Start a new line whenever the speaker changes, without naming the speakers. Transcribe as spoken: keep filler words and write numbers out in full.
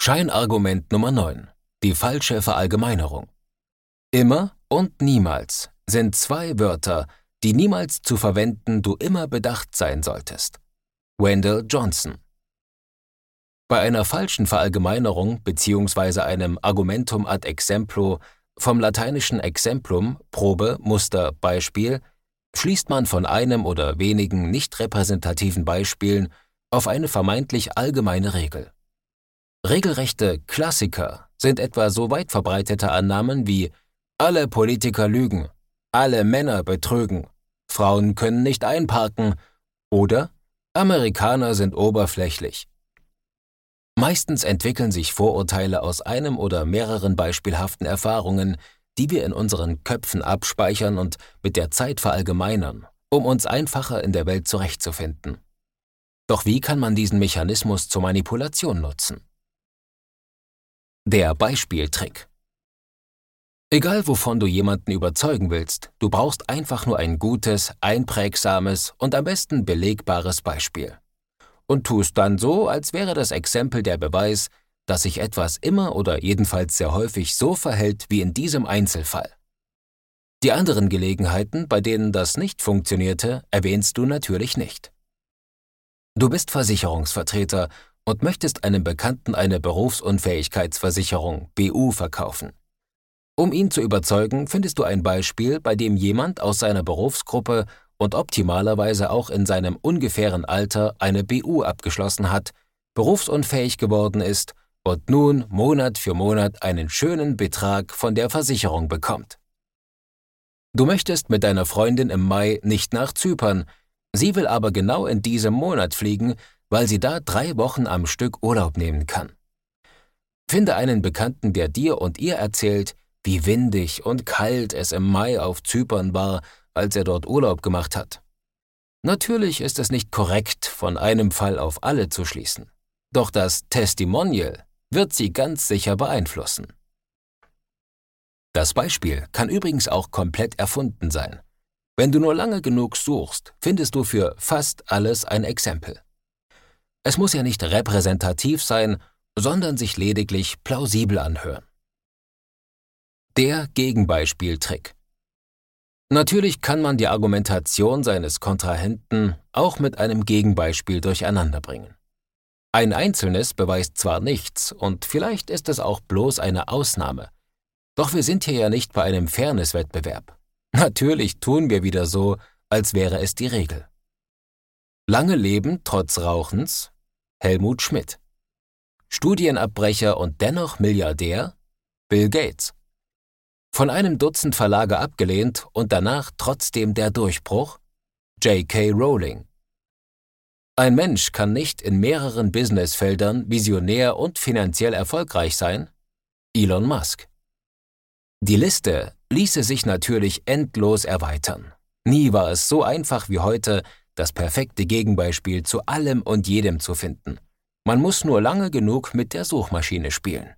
Scheinargument Nummer neun. Die falsche Verallgemeinerung. Immer und niemals sind zwei Wörter, die niemals zu verwenden du immer bedacht sein solltest. Wendell Johnson. Bei einer falschen Verallgemeinerung bzw. einem Argumentum ad exemplo vom lateinischen exemplum, Probe, Muster, Beispiel, schließt man von einem oder wenigen nicht repräsentativen Beispielen auf eine vermeintlich allgemeine Regel. Regelrechte Klassiker sind etwa so weit verbreitete Annahmen wie alle Politiker lügen, alle Männer betrügen, Frauen können nicht einparken oder Amerikaner sind oberflächlich. Meistens entwickeln sich Vorurteile aus einem oder mehreren beispielhaften Erfahrungen, die wir in unseren Köpfen abspeichern und mit der Zeit verallgemeinern, um uns einfacher in der Welt zurechtzufinden. Doch wie kann man diesen Mechanismus zur Manipulation nutzen? Der Beispieltrick. Egal wovon du jemanden überzeugen willst, du brauchst einfach nur ein gutes, einprägsames und am besten belegbares Beispiel. Und tust dann so, als wäre das Exempel der Beweis, dass sich etwas immer oder jedenfalls sehr häufig so verhält wie in diesem Einzelfall. Die anderen Gelegenheiten, bei denen das nicht funktionierte, erwähnst du natürlich nicht. Du bist Versicherungsvertreter und möchtest einem Bekannten eine Berufsunfähigkeitsversicherung B U verkaufen. Um ihn zu überzeugen, findest du ein Beispiel, bei dem jemand aus seiner Berufsgruppe und optimalerweise auch in seinem ungefähren Alter eine B U abgeschlossen hat, berufsunfähig geworden ist und nun Monat für Monat einen schönen Betrag von der Versicherung bekommt. Du möchtest mit deiner Freundin im Mai nicht nach Zypern, sie will aber genau in diesem Monat fliegen, weil sie da drei Wochen am Stück Urlaub nehmen kann. Finde einen Bekannten, der dir und ihr erzählt, wie windig und kalt es im Mai auf Zypern war, als er dort Urlaub gemacht hat. Natürlich ist es nicht korrekt, von einem Fall auf alle zu schließen. Doch das Testimonial wird sie ganz sicher beeinflussen. Das Beispiel kann übrigens auch komplett erfunden sein. Wenn du nur lange genug suchst, findest du für fast alles ein Exempel. Es muss ja nicht repräsentativ sein, sondern sich lediglich plausibel anhören. Der Gegenbeispieltrick. Natürlich kann man die Argumentation seines Kontrahenten auch mit einem Gegenbeispiel durcheinanderbringen. Ein einzelnes beweist zwar nichts und vielleicht ist es auch bloß eine Ausnahme, doch wir sind hier ja nicht bei einem Fairness-Wettbewerb. Natürlich tun wir wieder so, als wäre es die Regel. Lange Leben trotz Rauchens? Helmut Schmidt. Studienabbrecher und dennoch Milliardär? Bill Gates. Von einem Dutzend Verlage abgelehnt und danach trotzdem der Durchbruch? J K Rowling. Ein Mensch kann nicht in mehreren Businessfeldern visionär und finanziell erfolgreich sein? Elon Musk. Die Liste ließe sich natürlich endlos erweitern. Nie war es so einfach wie heute, das perfekte Gegenbeispiel zu allem und jedem zu finden. Man muss nur lange genug mit der Suchmaschine spielen.